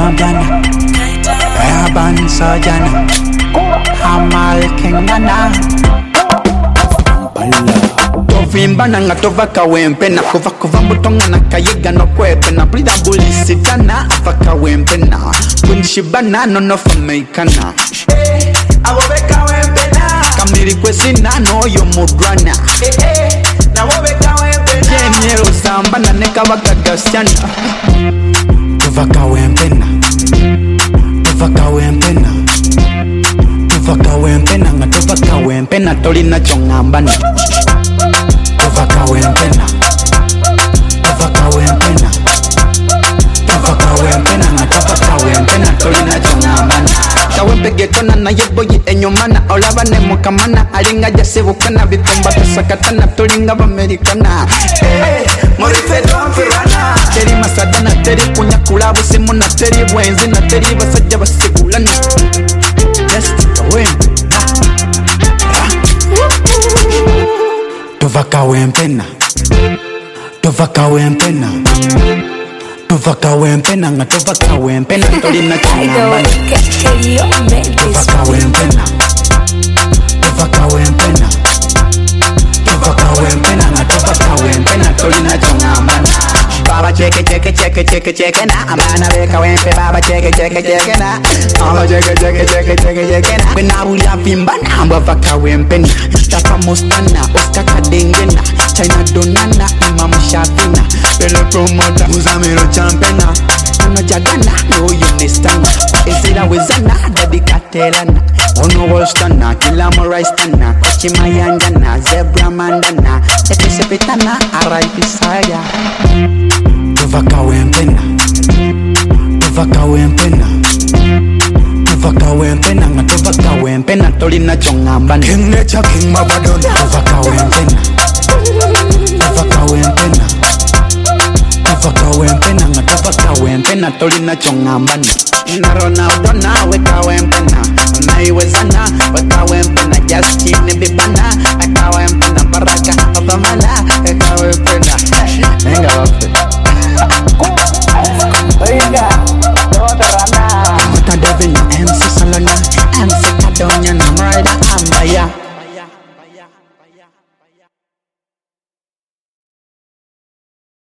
Gana, Urban Surgeon, Hamal Kengana. Tovimba na ngatova kawempe na kuva mbutonga na kayiga no kwepe na brida bulisitana afaka wempe na kunshibana no famekana abobe kawempe na kamiri kwesina no yo mudrana na bobe kawempe na jemyero samba na nekabaka gasyana tova kawempe na ngatova kawempe na tolina chongambana Tova kawempena tolina chongambana kawempe getona na yeboyi enyomana olabane mukamana alinga jasebukana bitomba tusakatana tolinga bamerikana morife donfirana teri masadana teri kunya kulabu simuna teri bwenzi na teri basajja basigulana just kawempe Tova kawempena ngatova kawempena tolina chongambana Tova kawempena ngatova kawempena tolina chongambana Baba check it na amana be kawempe baba check it na Baba check it na Bena ula pimbana amba kawempena Tapa mustana Oscar kadengena China donana imamu shafina Pele promoter Uzamiro champena Ano jagana no yunistana Esira wezana Daddy katelana Ono wolstana Kila moraistana Kochi mayanjana Zebra mandana Epesepetana R.I.P. Saya Tova kawempena ngatova kawempena tolina chongambana King Nature King Mabadona Tova kawempena ngatova kawempena tolina chongambana na Ronaldo na we kawempena na iwezana we kawempena Justin bibana